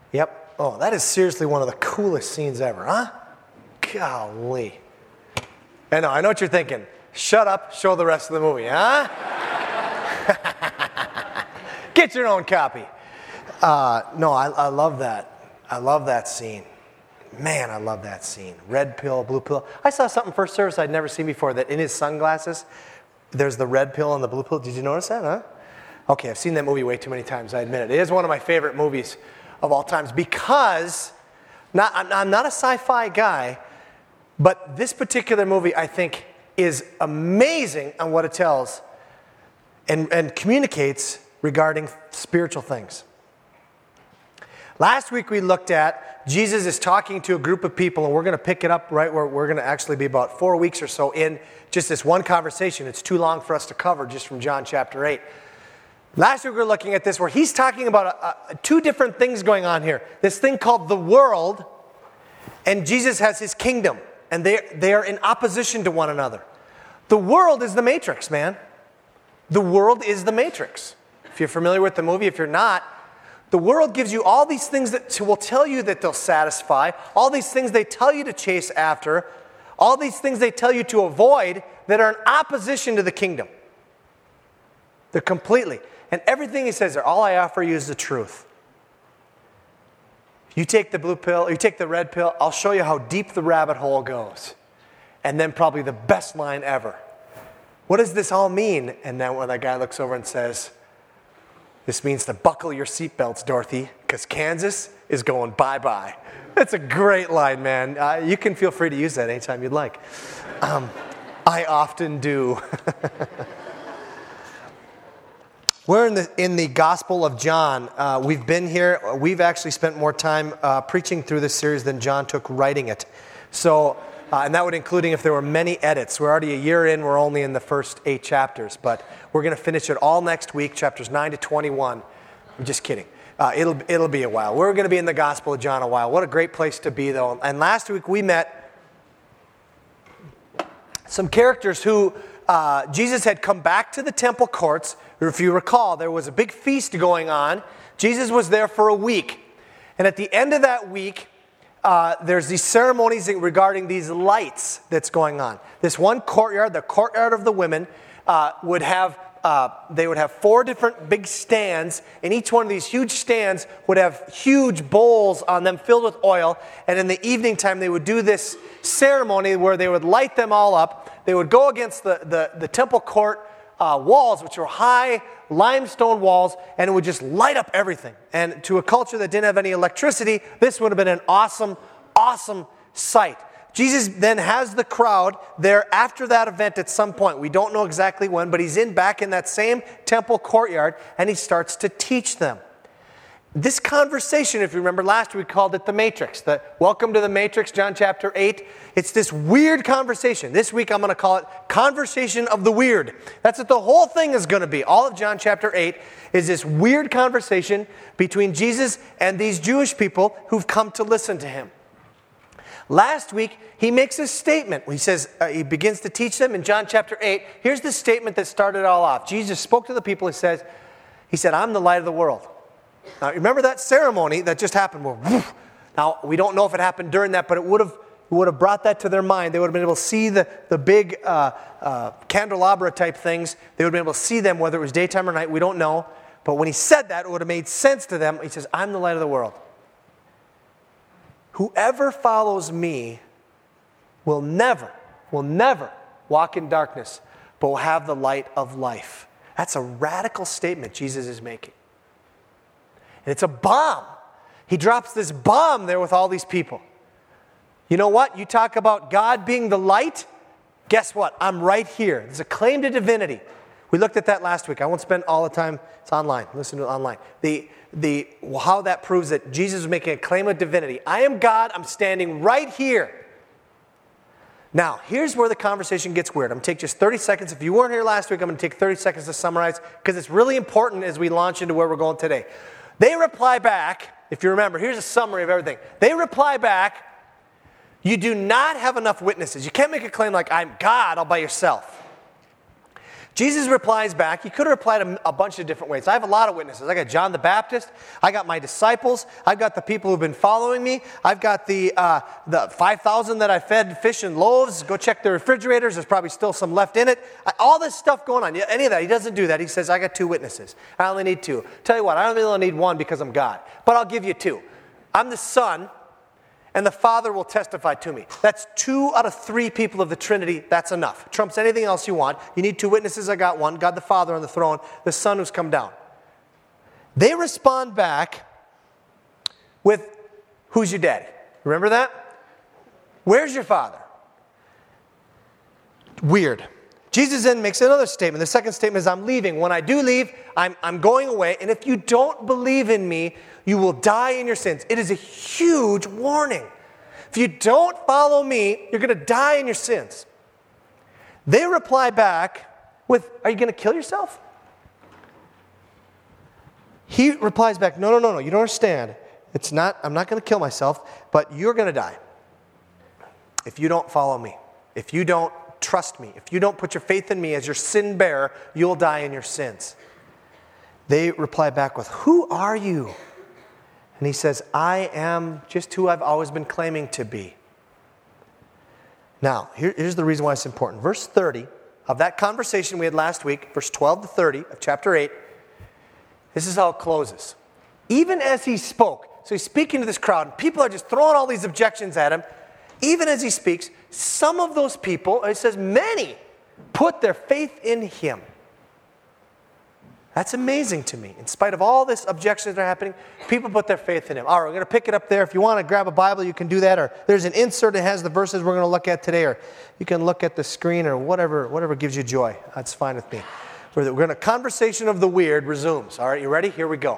Yep. Oh, that is seriously one of the coolest scenes ever, huh? Golly. I know what you're thinking. Shut up, show the rest of the movie, huh? Get your own copy. No, I love that. I love that scene. Man, I love that scene. Red pill, blue pill. I saw something first service I'd never seen before, that in his sunglasses, there's the red pill and the blue pill. Did you notice that, huh? Okay, I've seen that movie way too many times, I admit it. It is one of my favorite movies of all times because I'm not a sci-fi guy, but this particular movie, I think, is amazing on what it tells and communicates regarding spiritual things. Last week we looked at Jesus is talking to a group of people, and we're going to pick it up right where we're going to actually be about 4 weeks or so in just this one conversation. It's too long for us to cover just from John chapter 8. Last week we were looking at this where he's talking about two different things going on here. This thing called the world, and Jesus has his kingdom, and they are in opposition to one another. The world is the Matrix, man. The world is the Matrix. If you're familiar with the movie, if you're not, the world gives you all these things that will tell you that they'll satisfy, all these things they tell you to chase after, all these things they tell you to avoid that are in opposition to the kingdom. They're completely. And everything he says there, all I offer you is the truth. You take the blue pill, or you take the red pill, I'll show you how deep the rabbit hole goes. And then probably the best line ever. What does this all mean? And then when that guy looks over and says, this means to buckle your seatbelts, Dorothy, because Kansas is going bye-bye. That's a great line, man. You can feel free to use that anytime you'd like. I often do. We're in the Gospel of John. We've been here. We've actually spent more time preaching through this series than John took writing it. So, and that would including if there were many edits. We're already a year in. We're only in the first 8 chapters. But we're going to finish it all next week, chapters 9 to 21. I'm just kidding. It'll be a while. We're going to be in the Gospel of John a while. What a great place to be, though. And last week we met some characters who Jesus had come back to the temple courts. If you recall, there was a big feast going on. Jesus was there for a week. And at the end of that week, there's these ceremonies regarding these lights that's going on. This one courtyard, the courtyard of the women, would have 4 different big stands, and each one of these huge stands would have huge bowls on them filled with oil. And in the evening time, they would do this ceremony where they would light them all up. They would go against the temple court walls, which were high limestone walls, and it would just light up everything. And to a culture that didn't have any electricity, this would have been an awesome, awesome sight. Jesus then has the crowd there after that event at some point. We don't know exactly when, but he's back in that same temple courtyard, and he starts to teach them. This conversation, if you remember last week, we called it the Matrix. The Welcome to the Matrix, John chapter 8. It's this weird conversation. This week I'm going to call it Conversation of the Weird. That's what the whole thing is going to be. All of John chapter 8 is this weird conversation between Jesus and these Jewish people who've come to listen to him. Last week, he makes a statement. He says, he begins to teach them in John chapter 8. Here's the statement that started it all off. Jesus spoke to the people. He said, I'm the light of the world. Now, remember that ceremony that just happened? Now, we don't know if it happened during that, but it would have brought that to their mind. They would have been able to see the big candelabra type things. They would have been able to see them, whether it was daytime or night. We don't know. But when he said that, it would have made sense to them. He says, I'm the light of the world. Whoever follows me will never walk in darkness, but will have the light of life. That's a radical statement Jesus is making. And it's a bomb. He drops this bomb there with all these people. You know what? You talk about God being the light. Guess what? I'm right here. There's a claim to divinity. We looked at that last week. I won't spend all the time. It's online. Listen to it online. How that proves that Jesus is making a claim of divinity. I am God. I'm standing right here. Now, here's where the conversation gets weird. I'm going to take just 30 seconds. If you weren't here last week, I'm going to take 30 seconds to summarize because it's really important as we launch into where we're going today. They reply back, if you remember, here's a summary of everything. They reply back, you do not have enough witnesses. You can't make a claim like, I'm God all by yourself. Jesus replies back. He could have replied a bunch of different ways. I have a lot of witnesses. I got John the Baptist. I got my disciples. I've got the people who've been following me. I've got the 5,000 that I fed fish and loaves. Go check the refrigerators. There's probably still some left in it. All this stuff going on. Any of that. He doesn't do that. He says, I got 2 witnesses. I only need 2. Tell you what, I only need 1 because I'm God. But I'll give you 2. I'm the Son, and the Father will testify to me. That's 2 out of 3 people of the Trinity. That's enough. Trumps anything else you want. You need 2 witnesses. I got 1. God the Father on the throne, the Son who's come down. They respond back with, who's your daddy? Remember that? Where's your father? Weird. Jesus then makes another statement. The second statement is, I'm leaving. When I do leave, I'm going away. And if you don't believe in me, you will die in your sins. It is a huge warning. If you don't follow me, you're going to die in your sins. They reply back with, are you going to kill yourself? He replies back, no, you don't understand. I'm not going to kill myself, but you're going to die if you don't follow me. If you don't trust me, if you don't put your faith in me as your sin bearer, you'll die in your sins. They reply back with, who are you? And he says, I am just who I've always been claiming to be. Now, here's the reason why it's important. Verse 30 of that conversation we had last week, verse 12 to 30 of chapter 8, this is how it closes. Even as he spoke, so he's speaking to this crowd, and people are just throwing all these objections at him. Even as he speaks, some of those people, it says many, put their faith in him. That's amazing to me. In spite of all this objections that are happening, people put their faith in him. All right, we're going to pick it up there. If you want to grab a Bible, you can do that. Or there's an insert that has the verses we're going to look at today. Or you can look at the screen or whatever gives you joy. That's fine with me. We're going to, conversation of the weird resumes. All right, you ready? Here we go.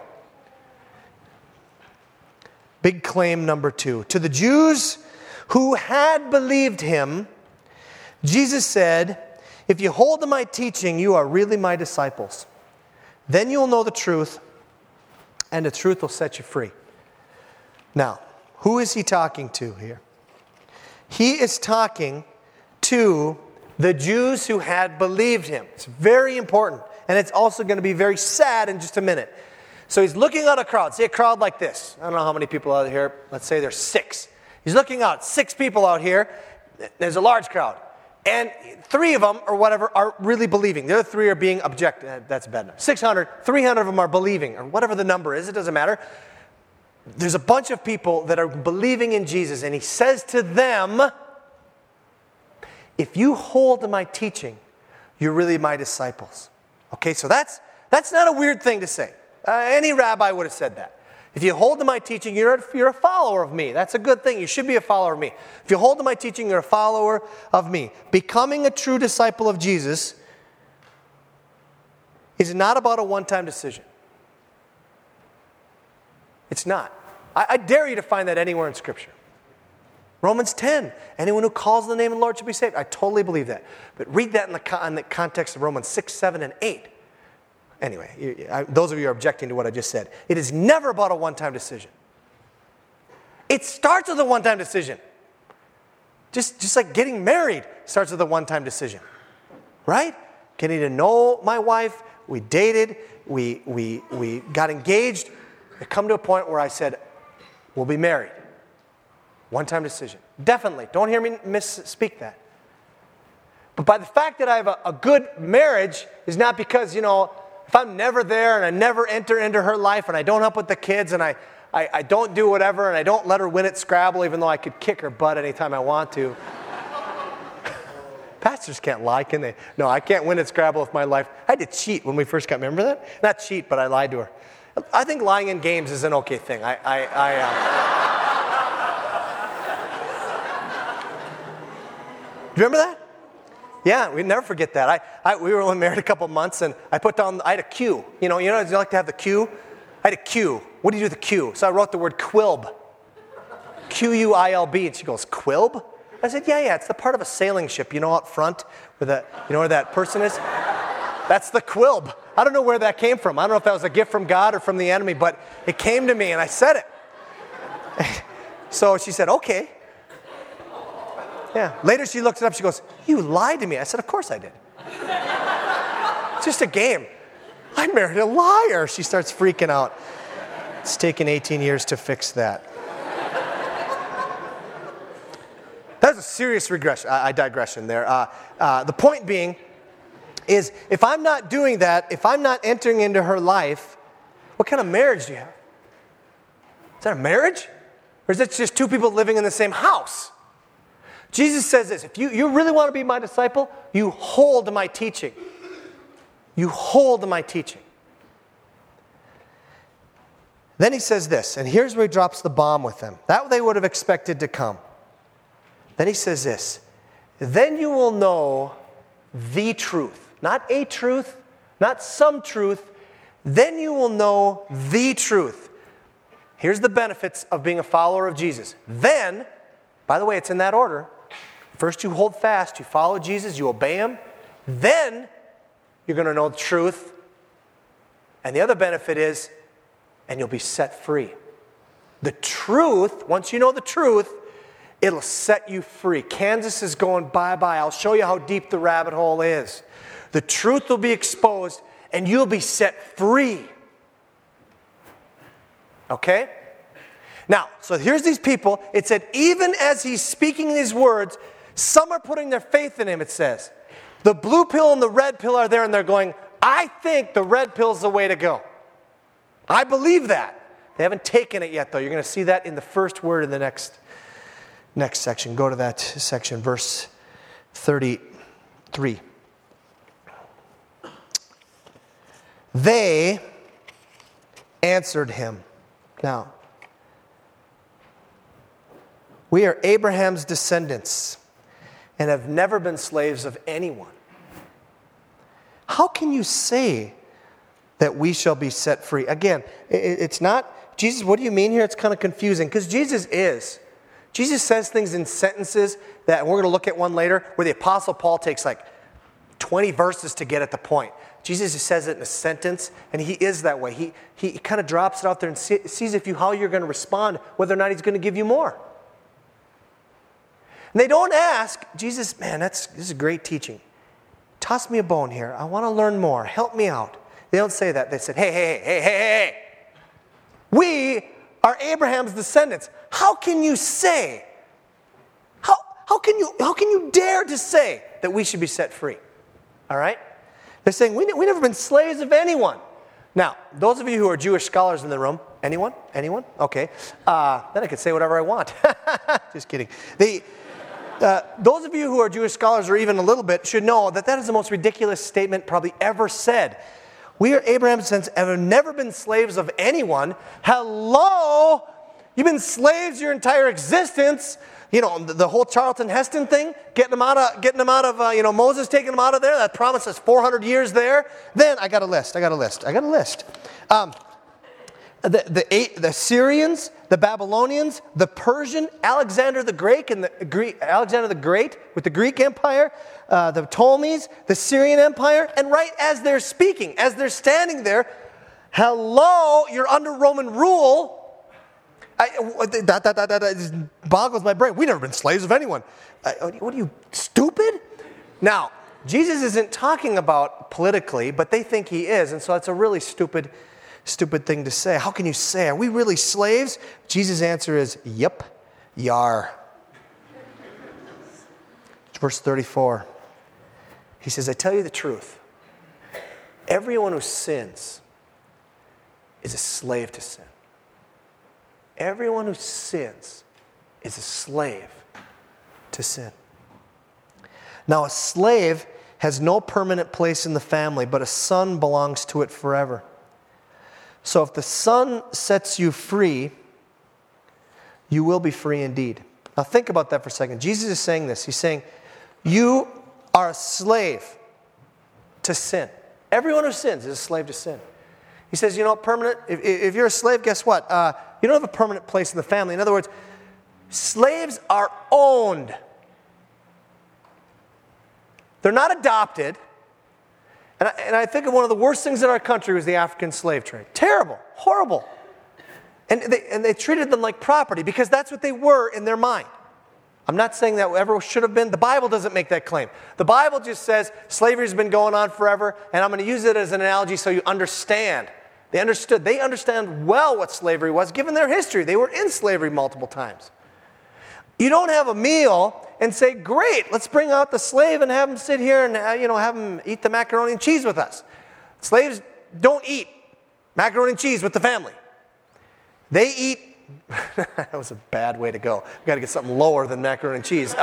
Big claim number 2. To the Jews who had believed him, Jesus said, if you hold to my teaching, you are really my disciples. Then you'll know the truth, and the truth will set you free. Now, who is he talking to here? He is talking to the Jews who had believed him. It's very important, and it's also going to be very sad in just a minute. So he's looking at a crowd. See a crowd like this. I don't know how many people out here. Let's say there's 6. He's looking out, 6 people out here. There's a large crowd. And 3 of them, or whatever, are really believing. The other 3 are being objective. That's bad enough. 600, 300 of them are believing, or whatever the number is. It doesn't matter. There's a bunch of people that are believing in Jesus, and he says to them, if you hold to my teaching, you're really my disciples. Okay, so that's not a weird thing to say. Any rabbi would have said that. If you hold to my teaching, you're a follower of me. That's a good thing. You should be a follower of me. If you hold to my teaching, you're a follower of me. Becoming a true disciple of Jesus is not about a one-time decision. It's not. I dare you to find that anywhere in Scripture. Romans 10, anyone who calls the name of the Lord shall be saved. I totally believe that. But read that in the context of Romans 6, 7, and 8. Anyway, those of you who are objecting to what I just said, it is never about a one-time decision. It starts with a one-time decision. Just like getting married starts with a one-time decision. Right? Getting to know my wife, we dated, we got engaged. It come to a point where I said, we'll be married. One-time decision. Definitely. Don't hear me misspeak that. But by the fact that I have a good marriage is not because, if I'm never there and I never enter into her life and I don't help with the kids and I don't do whatever and I don't let her win at Scrabble even though I could kick her butt anytime I want to. Pastors can't lie, can they? No, I can't win at Scrabble with my life. I had to cheat when we first got, remember that? Not cheat, but I lied to her. I think lying in games is an okay thing. Do you remember that? Yeah, we never forget that. We were only married a couple months, and I had a Q. You like to have the Q? I had a Q. What do you do with the Q? So I wrote the word quilb. Quilb. And she goes, quilb? I said, yeah, it's the part of a sailing ship, out front, where that person is? That's the quilb. I don't know where that came from. I don't know if that was a gift from God or from the enemy, but it came to me, and I said it. So she said, okay. Yeah. Later she looks it up. She goes, you lied to me. I said, of course I did. It's just a game. I married a liar. She starts freaking out. It's taken 18 years to fix that. That's a serious regression. I digression there. The point being is, if I'm not doing that, if I'm not entering into her life, what kind of marriage do you have? Is that a marriage? Or is it just two people living in the same house? Jesus says this, if you really want to be my disciple, you hold to my teaching. You hold to my teaching. Then he says this, and here's where he drops the bomb with them. That they would have expected to come. Then he says this, then you will know the truth. Not a truth, not some truth. Then you will know the truth. Here's the benefits of being a follower of Jesus. Then, by the way, it's in that order. First you hold fast, you follow Jesus, you obey him. Then you're going to know the truth. And the other benefit is, and you'll be set free. The truth, once you know the truth, it'll set you free. Kansas is going bye-bye. I'll show you how deep the rabbit hole is. The truth will be exposed, and you'll be set free. Okay? Now, so here's these people. It said, even as he's speaking these words, some are putting their faith in him, it says. The blue pill and the red pill are there, and they're going, I think the red pill's the way to go. I believe that. They haven't taken it yet, though. You're going to see that in the first word in the next section. Go to that section, verse 33. They answered him. Now, we are Abraham's descendants and have never been slaves of anyone. How can you say that we shall be set free? Again, it's not, Jesus, what do you mean here? It's kind of confusing because Jesus says things in sentences that we're going to look at one later where the Apostle Paul takes like 20 verses to get at the point. Jesus just says it in a sentence, and he is that way. He kind of drops it out there and sees how you're going to respond, whether or not he's going to give you more. And they don't ask, Jesus, man, this is great teaching. Toss me a bone here. I want to learn more. Help me out. They don't say that. They said, hey. We are Abraham's descendants. How can you say? How can you dare to say that we should be set free? All right? They're saying, we've never been slaves of anyone. Now, those of you who are Jewish scholars in the room, anyone? Okay. Then I could say whatever I want. Just kidding. Those of you who are Jewish scholars, or even a little bit, should know that is the most ridiculous statement probably ever said. We are Abraham's descendants and have never been slaves of anyone. Hello? You've been slaves your entire existence. You know, the whole Charlton Heston thing, getting them out of Moses taking them out of there. That promises 400 years there. Then I got a list. The Syrians, the Babylonians, the Persian, Alexander the Great with the Greek Empire, the Ptolemies, the Syrian Empire, and right as they're speaking, as they're standing there, hello, you're under Roman rule. That boggles my brain. We've never been slaves of anyone. What are you, stupid? Now, Jesus isn't talking about politically, but they think he is, and so it's a really stupid thing to say. How can you say, are we really slaves? Jesus' answer is, yep, yar. Verse 34. He says, I tell you the truth. Everyone who sins is a slave to sin. Everyone who sins is a slave to sin. Now, a slave has no permanent place in the family, but a son belongs to it forever. So if the Son sets you free, you will be free indeed. Now think about that for a second. Jesus is saying this. He's saying, you are a slave to sin. Everyone who sins is a slave to sin. He says, permanent, if you're a slave, guess what? You don't have a permanent place in the family. In other words, slaves are owned. They're not adopted. And I think one of the worst things in our country was the African slave trade. Terrible, horrible. And they treated them like property because that's what they were in their mind. I'm not saying that ever should have been. The Bible doesn't make that claim. The Bible just says slavery's been going on forever, and I'm going to use it as an analogy so you understand. They understood. They understand well what slavery was, given their history. They were in slavery multiple times. You don't have a meal and say, great, let's bring out the slave and have him sit here and have him eat the macaroni and cheese with us. Slaves don't eat macaroni and cheese with the family. They eat, that was a bad way to go. We've got to get something lower than macaroni and cheese.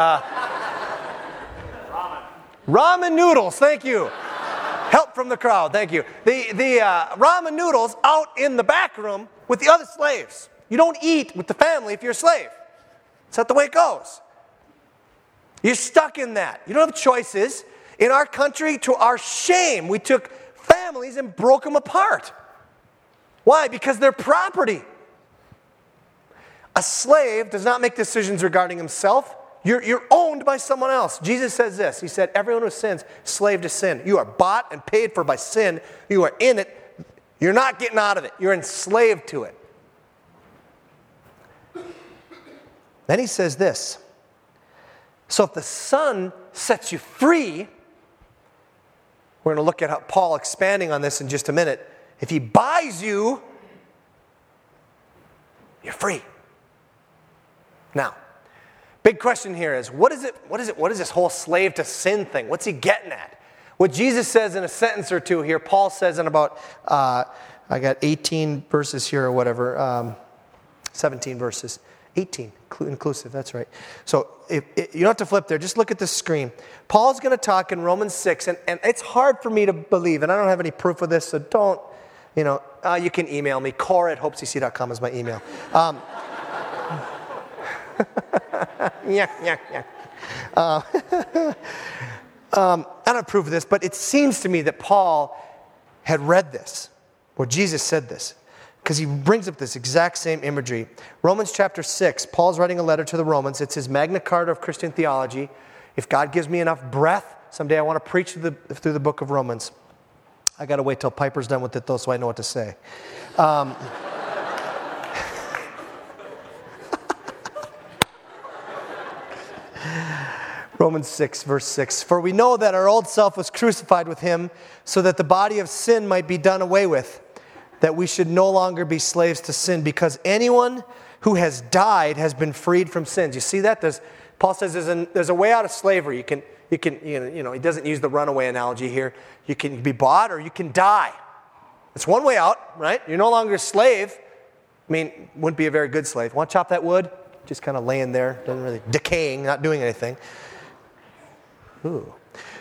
Ramen noodles, thank you. Help from the crowd, thank you. The ramen noodles out in the back room with the other slaves. You don't eat with the family if you're a slave. That's not the way it goes. You're stuck in that. You don't have choices. In our country, to our shame, we took families and broke them apart. Why? Because they're property. A slave does not make decisions regarding himself. You're owned by someone else. Jesus says this. He said, everyone who sins, slave to sin. You are bought and paid for by sin. You are in it. You're not getting out of it. You're enslaved to it. Then he says this. So if the Son sets you free, we're going to look at how Paul expanding on this in just a minute. If he buys you, you're free. Now, big question here is, what is this whole slave to sin thing? What's he getting at? What Jesus says in a sentence or two here, Paul says in about, I got 18 verses here or whatever, 17 verses. 18, inclusive, that's right. So you don't have to flip there. Just look at the screen. Paul's going to talk in Romans 6, and it's hard for me to believe, and I don't have any proof of this, so don't, you can email me. core@hopecc.com is my email. I don't have proof of this, but it seems to me that Paul had read this, or Jesus said this, because he brings up this exact same imagery. Romans chapter 6, Paul's writing a letter to the Romans. It's his Magna Carta of Christian theology. If God gives me enough breath, someday I want to preach through the book of Romans. I got to wait till Piper's done with it, though, so I know what to say. Romans 6, verse 6. For we know that our old self was crucified with him so that the body of sin might be done away with, that we should no longer be slaves to sin, because anyone who has died has been freed from sins. You see that? Paul says there's a way out of slavery. You can he doesn't use the runaway analogy here. You can be bought or you can die. It's one way out, right? You're no longer a slave. I mean, wouldn't be a very good slave. Want to chop that wood? Just kind of laying there, doesn't really decaying, not doing anything. Ooh.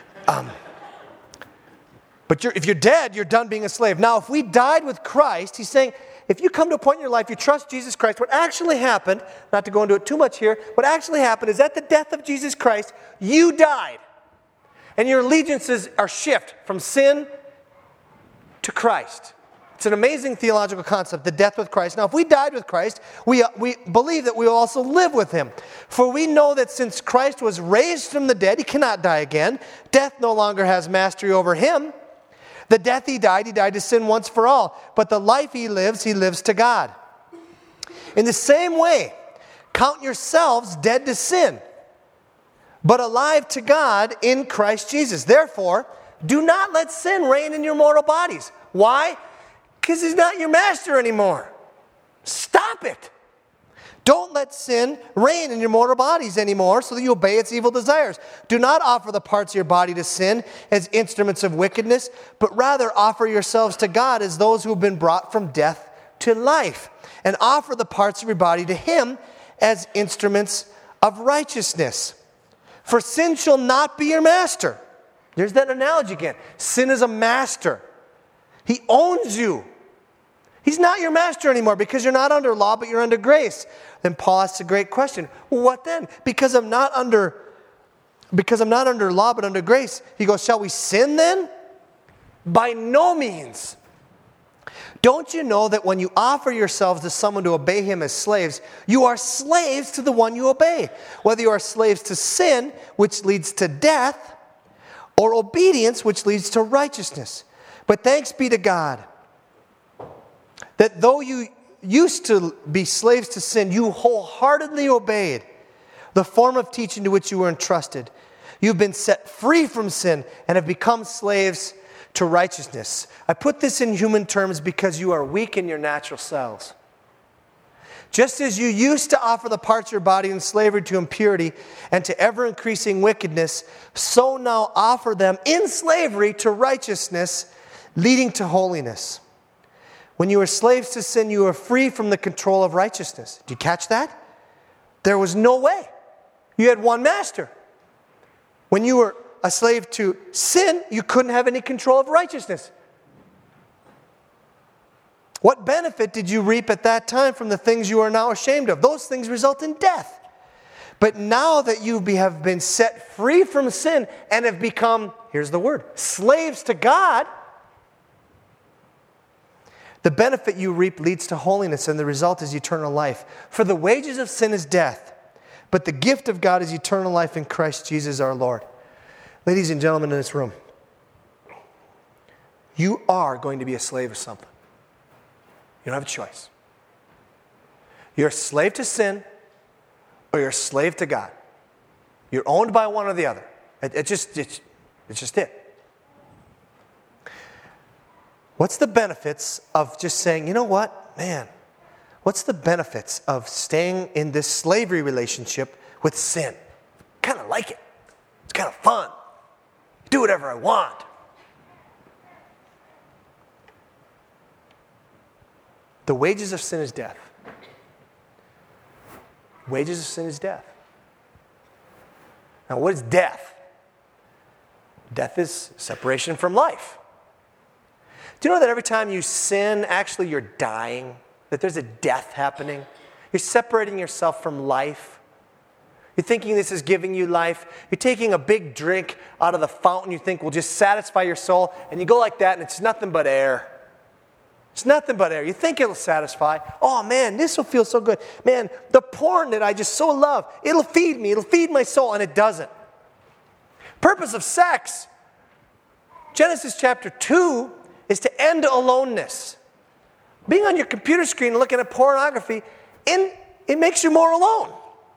But if you're dead, you're done being a slave. Now, if we died with Christ, he's saying, if you come to a point in your life, you trust Jesus Christ, what actually happened, not to go into it too much here, what actually happened is at the death of Jesus Christ, you died. And your allegiances are shift from sin to Christ. It's an amazing theological concept, the death with Christ. Now, if we died with Christ, we believe that we will also live with him. For we know that since Christ was raised from the dead, he cannot die again. Death no longer has mastery over him. The death he died to sin once for all. But the life he lives to God. In the same way, count yourselves dead to sin, but alive to God in Christ Jesus. Therefore, do not let sin reign in your mortal bodies. Why? Because he's not your master anymore. Stop it. Don't let sin reign in your mortal bodies anymore so that you obey its evil desires. Do not offer the parts of your body to sin as instruments of wickedness, but rather offer yourselves to God as those who have been brought from death to life, and offer the parts of your body to him as instruments of righteousness. For sin shall not be your master. There's that analogy again. Sin is a master. He owns you. He's not your master anymore because you're not under law, but you're under grace. Then Paul asks a great question. Well, what then? Because I'm not under law, but under grace. He goes, shall we sin then? By no means. Don't you know that when you offer yourselves to someone to obey him as slaves, you are slaves to the one you obey, whether you are slaves to sin, which leads to death, or obedience, which leads to righteousness. But thanks be to God that though you used to be slaves to sin, you wholeheartedly obeyed. the form of teaching to which you were entrusted. You've been set free from sin and have become slaves to righteousness. I put this in human terms because you are weak in your natural selves. Just as you used to offer the parts of your body in slavery to impurity and to ever-increasing wickedness, so now offer them in slavery to righteousness, leading to holiness. When you were slaves to sin, you were free from the control of righteousness. Did you catch that? There was no way. You had one master. When you were a slave to sin, you couldn't have any control of righteousness. What benefit did you reap at that time from the things you are now ashamed of? Those things result in death. But now that you have been set free from sin and have become, here's the word, slaves to God, the benefit you reap leads to holiness, and the result is eternal life. For the wages of sin is death, but the gift of God is eternal life in Christ Jesus our Lord. Ladies and gentlemen in this room, you are going to be a slave of something. You don't have a choice. You're a slave to sin, or you're a slave to God. You're owned by one or the other. It's just it. What's the benefits of just saying, you know what, man, what's the benefits of staying in this slavery relationship with sin? Kind of like it. It's kind of fun. Do whatever I want. The wages of sin is death. Wages of sin is death. Now, what is death? Death is separation from life. Do you know that every time you sin, actually you're dying? That there's a death happening? You're separating yourself from life. You're thinking this is giving you life. You're taking a big drink out of the fountain you think will just satisfy your soul, and you go like that and it's nothing but air. It's nothing but air. You think it'll satisfy. Oh man, this will feel so good. Man, the porn that I just so love, it'll feed me, it'll feed my soul, and it doesn't. Purpose of sex, Genesis chapter 2, is to end aloneness. Being on your computer screen and looking at pornography, it makes you more alone.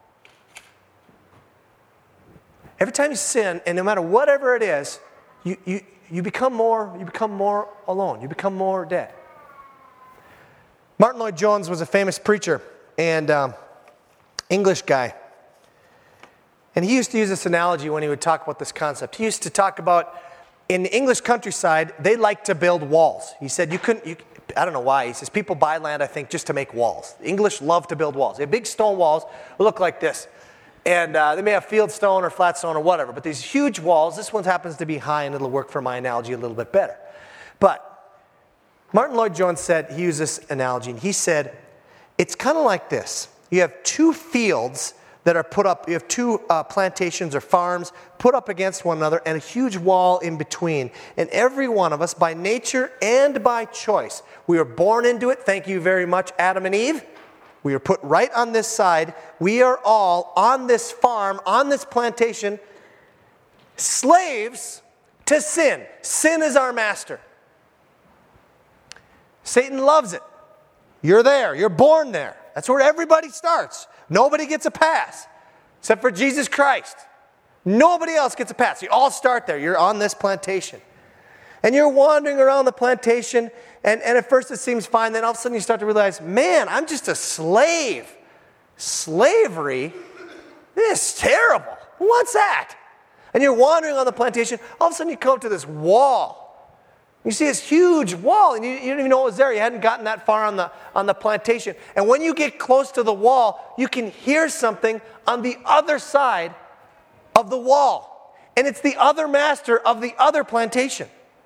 Every time you sin, and no matter whatever it is, you become more alone. You become more dead. Martin Lloyd-Jones was a famous preacher and English guy. And he used to use this analogy when he would talk about this concept. He used to talk about, in the English countryside, they like to build walls. He said I don't know why. He says people buy land, I think, just to make walls. The English love to build walls. They have big stone walls that look like this. And they may have field stone or flat stone or whatever. But these huge walls, this one happens to be high, and it'll work for my analogy a little bit better. But Martin Lloyd-Jones said, he used this analogy, and he said, it's kind of like this. You have two fields that are put up, you have two plantations or farms put up against one another and a huge wall in between. And every one of us, by nature and by choice, we are born into it. Thank you very much, Adam and Eve. We are put right on this side. We are all on this farm, on this plantation, slaves to sin. Sin is our master. Satan loves it. You're there. You're born there. That's where everybody starts. Nobody gets a pass except for Jesus Christ. Nobody else gets a pass. You all start there. You're on this plantation. And you're wandering around the plantation, and at first it seems fine. Then all of a sudden you start to realize, man, I'm just a slave. Slavery? This is terrible. Who wants that? And you're wandering on the plantation. All of a sudden you come to this wall. You see this huge wall, and you didn't even know it was there. You hadn't gotten that far on the plantation. And when you get close to the wall, you can hear something on the other side of the wall. And it's the other master of the other plantation.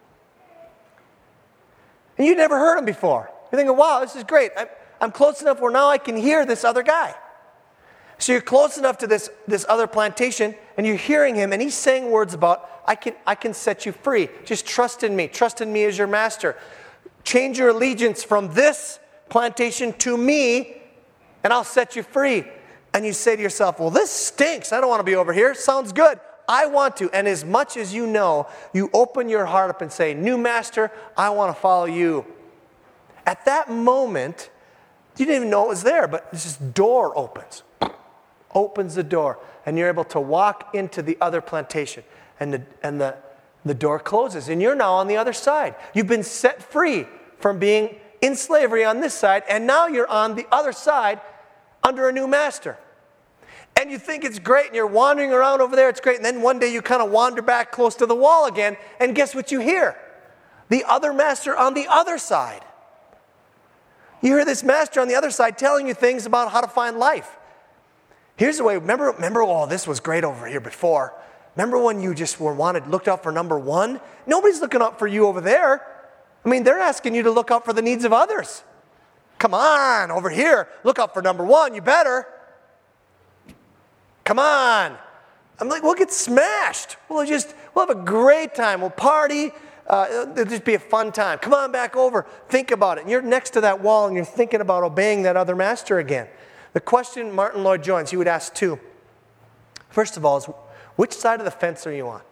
And you'd never heard him before. You're thinking, wow, this is great. I'm close enough where now I can hear this other guy. So you're close enough to this other plantation, and you're hearing him, and he's saying words about, I can set you free. Just trust in me. Trust in me as your master. Change your allegiance from this plantation to me, and I'll set you free. And you say to yourself, well, this stinks. I don't want to be over here. Sounds good. I want to. And as much as you know, you open your heart up and say, new master, I want to follow you. At that moment, you didn't even know it was there, but this door opens. opens the door, and you're able to walk into the other plantation. And the door closes, and you're now on the other side. You've been set free from being in slavery on this side, and now you're on the other side under a new master. And you think it's great, and you're wandering around over there, it's great, and then one day you kind of wander back close to the wall again, and guess what you hear? The other master on the other side. You hear this master on the other side telling you things about how to find life. Here's the way, remember, oh, this was great over here before. Remember when you just looked out for number one? Nobody's looking out for you over there. I mean, they're asking you to look out for the needs of others. Come on, over here, look out for number one, you better. Come on. I'm like, we'll get smashed. We'll have a great time. We'll party. It'll just be a fun time. Come on back over. Think about it. And you're next to that wall and you're thinking about obeying that other master again. The question Martin Lloyd-Jones, he would ask two. First of all is, which side of the fence are you on?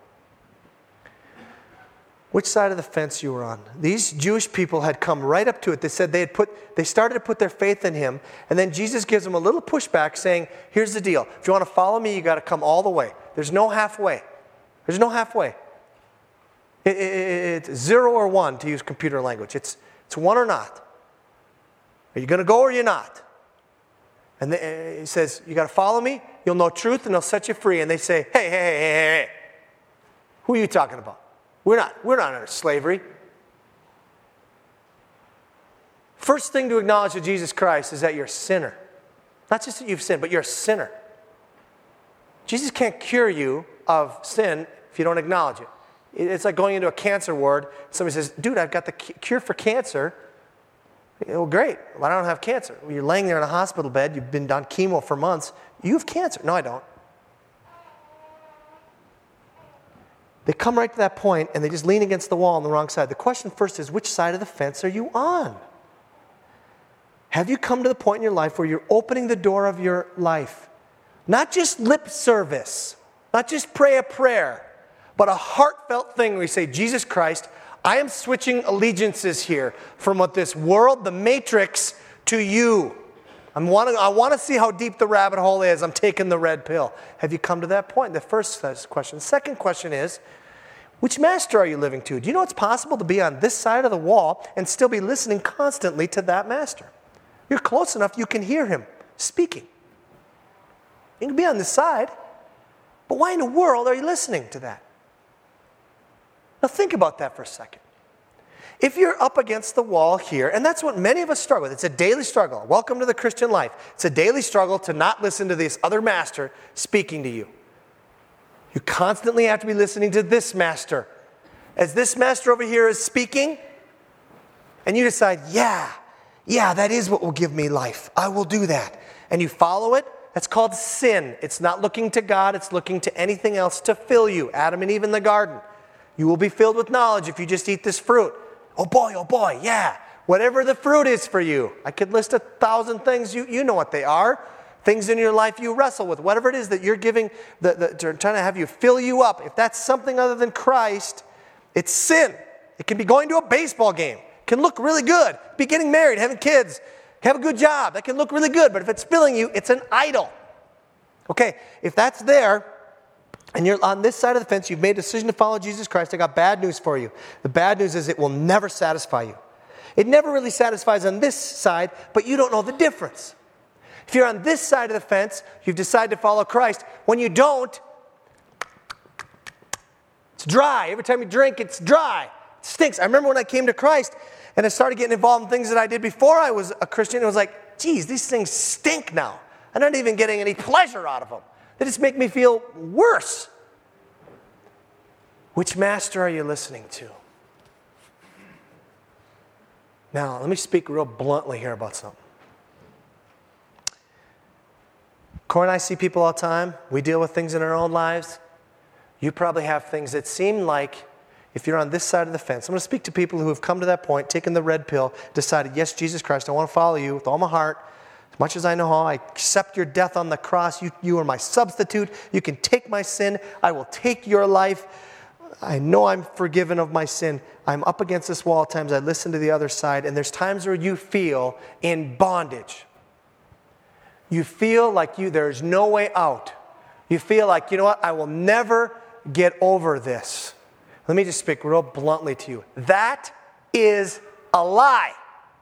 Which side of the fence you were on? These Jewish people had come right up to it. They said they started to put their faith in him, and then Jesus gives them a little pushback saying, here's the deal. If you want to follow me, you got to come all the way. There's no halfway. There's no halfway. It's 0 or 1 to use computer language. It's 1 or not. Are you going to go or you're not? And he says, you got to follow me, you'll know truth, and they'll set you free. And they say, hey. Who are you talking about? We're not under slavery. First thing to acknowledge with Jesus Christ is that you're a sinner. Not just that you've sinned, but you're a sinner. Jesus can't cure you of sin if you don't acknowledge it. It's like going into a cancer ward. Somebody says, dude, I've got the cure for cancer. Well, great. Well, I don't have cancer. Well, you're laying there in a hospital bed. You've been on chemo for months. You have cancer. No, I don't. They come right to that point, and they just lean against the wall on the wrong side. The question first is, which side of the fence are you on? Have you come to the point in your life where you're opening the door of your life? Not just lip service, not just pray a prayer, but a heartfelt thing where you say, Jesus Christ, I am switching allegiances here from what this world, the matrix, to you. I want to see how deep the rabbit hole is. I'm taking the red pill. Have you come to that point? The first question. The second question is, which master are you living to? Do you know it's possible to be on this side of the wall and still be listening constantly to that master? You're close enough you can hear him speaking. You can be on this side, but why in the world are you listening to that? Now think about that for a second. If you're up against the wall here, and that's what many of us struggle with. It's a daily struggle. Welcome to the Christian life. It's a daily struggle to not listen to this other master speaking to you. You constantly have to be listening to this master. As this master over here is speaking, and you decide, yeah, that is what will give me life. I will do that. And you follow it. That's called sin. It's not looking to God. It's looking to anything else to fill you. Adam and Eve in the garden. You will be filled with knowledge if you just eat this fruit. Oh boy, yeah. Whatever the fruit is for you. I could list 1,000 things. You know what they are. Things in your life you wrestle with. Whatever it is that you're giving, they're trying to have you fill you up. If that's something other than Christ, it's sin. It can be going to a baseball game. It can look really good. Be getting married, having kids, have a good job. That can look really good. But if it's filling you, it's an idol. Okay, if that's there, and you're on this side of the fence, you've made a decision to follow Jesus Christ, I got bad news for you. The bad news is it will never satisfy you. It never really satisfies on this side, but you don't know the difference. If you're on this side of the fence, you've decided to follow Christ. When you don't, it's dry. Every time you drink, it's dry. It stinks. I remember when I came to Christ and I started getting involved in things that I did before I was a Christian. It was like, geez, these things stink now. I'm not even getting any pleasure out of them. They just make me feel worse. Which master are you listening to? Now, let me speak real bluntly here about something. Corey and I see people all the time. We deal with things in our own lives. You probably have things that seem like, if you're on this side of the fence, I'm going to speak to people who have come to that point, taken the red pill, decided, yes, Jesus Christ, I want to follow you with all my heart. As much as I know how, I accept your death on the cross. You are my substitute. You can take my sin. I will take your life. I know I'm forgiven of my sin. I'm up against this wall at times. I listen to the other side, and there's times where you feel in bondage. you feel like there's no way out. You feel like, you know what, I will never get over this. Let me just speak real bluntly to you. That is a lie.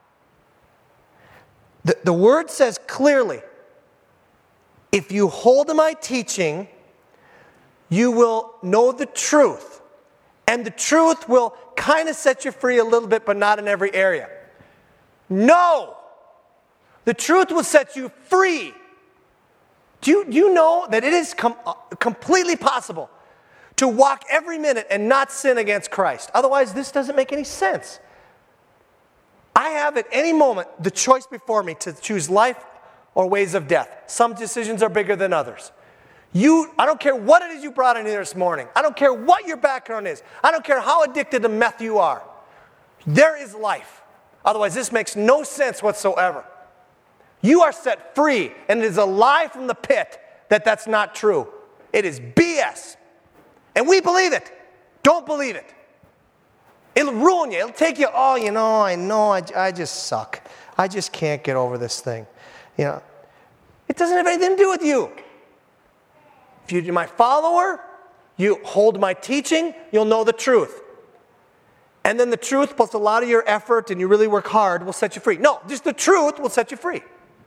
The word says clearly, if you hold to my teaching, you will know the truth. And the truth will kind of set you free a little bit, but not in every area. No! The truth will set you free. Do you know that it is completely possible to walk every minute and not sin against Christ? Otherwise, this doesn't make any sense. I have at any moment the choice before me to choose life or ways of death. Some decisions are bigger than others. I don't care what it is you brought in here this morning. I don't care what your background is. I don't care how addicted to meth you are. There is life. Otherwise, this makes no sense whatsoever. You are set free, and it is a lie from the pit that that's not true. It is BS. And we believe it. Don't believe it. It'll ruin you. It'll take you, I just suck. I just can't get over this thing. It doesn't have anything to do with you. If you're my follower, you hold my teaching, you'll know the truth. And then the truth plus a lot of your effort and you really work hard will set you free. No, just the truth will set you free.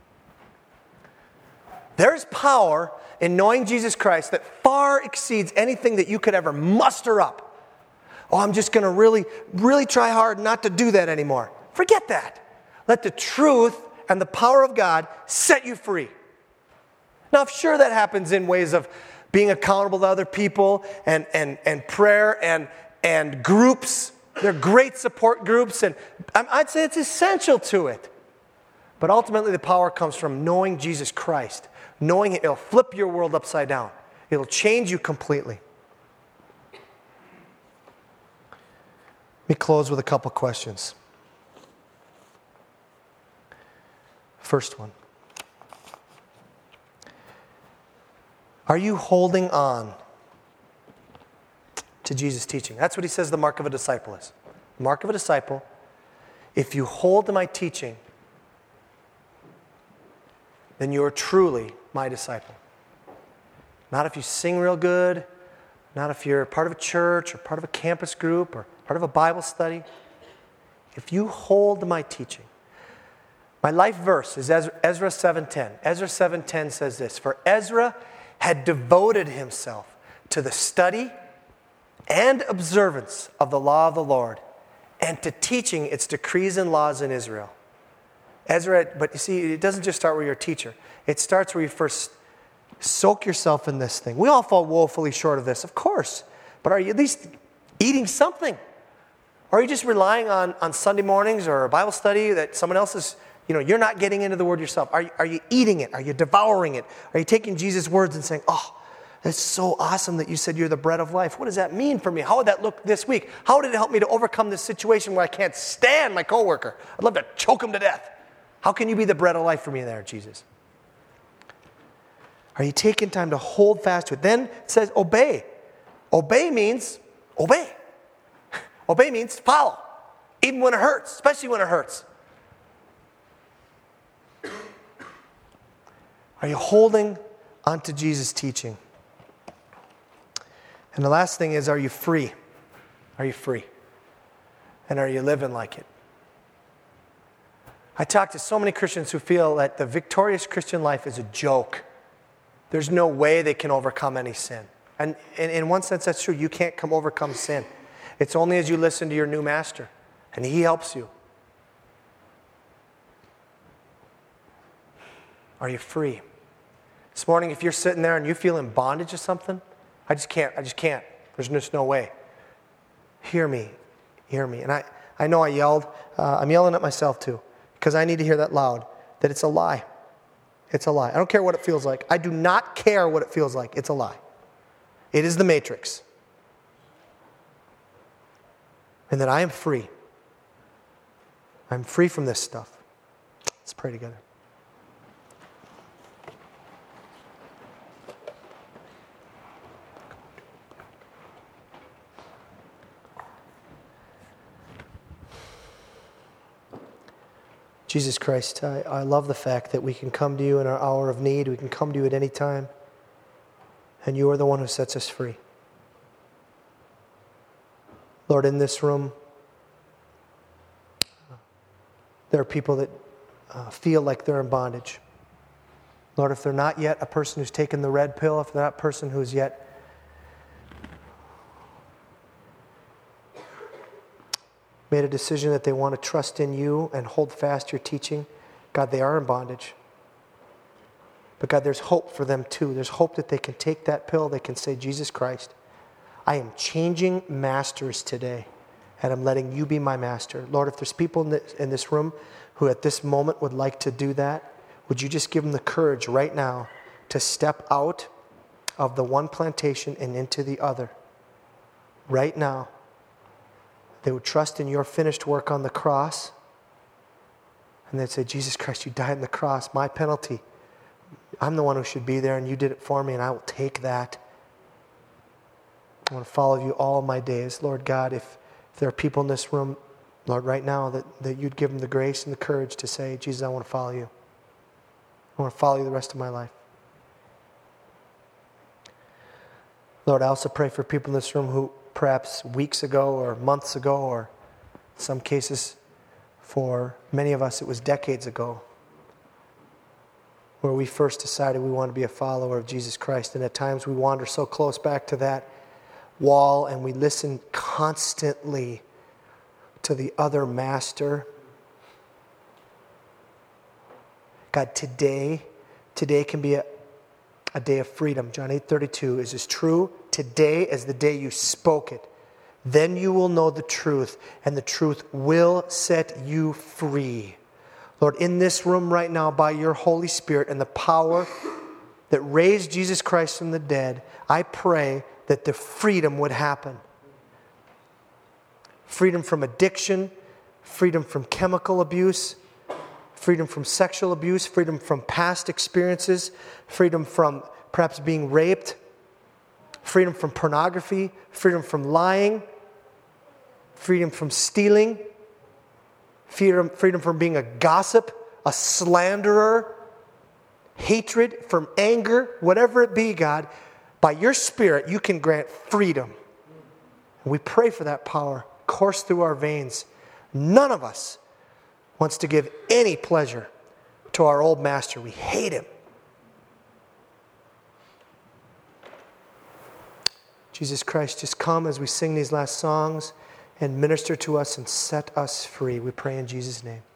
There's power in knowing Jesus Christ that far exceeds anything that you could ever muster up. Oh, I'm just going to really, really try hard not to do that anymore. Forget that. Let the truth and the power of God set you free. Now, sure, that happens in ways of being accountable to other people and prayer and groups. They're great support groups, and I'd say it's essential to it. But ultimately, the power comes from knowing Jesus Christ. Knowing it'll flip your world upside down. It'll change you completely. Let me close with a couple questions. First one. Are you holding on to Jesus' teaching? That's what he says the mark of a disciple is. The mark of a disciple, if you hold to my teaching, then you are truly my disciple. Not if you sing real good, not if you're part of a church or part of a campus group or part of a Bible study. If you hold to my teaching. My life verse is Ezra 7:10. Ezra 7:10 says this, for Ezra had devoted himself to the study and observance of the law of the Lord and to teaching its decrees and laws in Israel. Ezra, but you see, it doesn't just start where you're a teacher. It starts where you first soak yourself in this thing. We all fall woefully short of this, of course. But are you at least eating something? Or are you just relying on Sunday mornings or a Bible study that someone else is, you're not getting into the Word yourself? Are you eating it? Are you devouring it? Are you taking Jesus' words and saying, oh, that's so awesome that you said you're the bread of life. What does that mean for me? How would that look this week? How did it help me to overcome this situation where I can't stand my coworker? I'd love to choke him to death. How can you be the bread of life for me there, Jesus? Are you taking time to hold fast to it? Then it says obey. Obey means obey. Obey means follow, even when it hurts, especially when it hurts. Are you holding onto Jesus' teaching? And the last thing is, are you free? Are you free? And are you living like it? I talk to so many Christians who feel that the victorious Christian life is a joke. There's no way they can overcome any sin. And in one sense, that's true. You can't overcome sin. It's only as you listen to your new master, and he helps you. Are you free? This morning, if you're sitting there and you feel in bondage to something, I just can't. There's just no way. Hear me. And I know I yelled. I'm yelling at myself too, because I need to hear that loud, that it's a lie. It's a lie. I don't care what it feels like. I do not care what it feels like. It's a lie. It is the matrix. And that I am free. I'm free from this stuff. Let's pray together. Jesus Christ, I love the fact that we can come to you in our hour of need. We can come to you at any time. And you are the one who sets us free. Lord, in this room, there are people that feel like they're in bondage. Lord, if they're not yet a person who's taken the red pill, if they're not a person who's yet made a decision that they want to trust in you and hold fast your teaching, God, they are in bondage. But God, there's hope for them too. There's hope that they can take that pill. They can say, Jesus Christ, I am changing masters today, and I'm letting you be my master. Lord, if there's people in this room who at this moment would like to do that, would you just give them the courage right now to step out of the one plantation and into the other? Right now. They would trust in your finished work on the cross. And they'd say, Jesus Christ, you died on the cross, my penalty. I'm the one who should be there, and you did it for me, and I will take that. I want to follow you all my days. Lord God, if there are people in this room, Lord, right now, that you'd give them the grace and the courage to say, Jesus, I want to follow you. I want to follow you the rest of my life. Lord, I also pray for people in this room who perhaps weeks ago or months ago, or in some cases for many of us it was decades ago, where we first decided we want to be a follower of Jesus Christ. And at times we wander so close back to that wall and we listen constantly to the other master. God, today can be a day of freedom. John 8:32 is as true today as the day you spoke it. Then you will know the truth, and the truth will set you free. Lord, in this room right now, by your Holy Spirit and the power that raised Jesus Christ from the dead, I pray that the freedom would happen. Freedom from addiction, freedom from chemical abuse, freedom from sexual abuse, freedom from past experiences, freedom from perhaps being raped, freedom from pornography, freedom from lying, freedom from stealing, freedom from being a gossip, a slanderer, hatred, from anger, whatever it be, God. By your Spirit, you can grant freedom. And we pray for that power course through our veins. None of us wants to give any pleasure to our old master. We hate him. Jesus Christ, just come as we sing these last songs and minister to us and set us free. We pray in Jesus' name.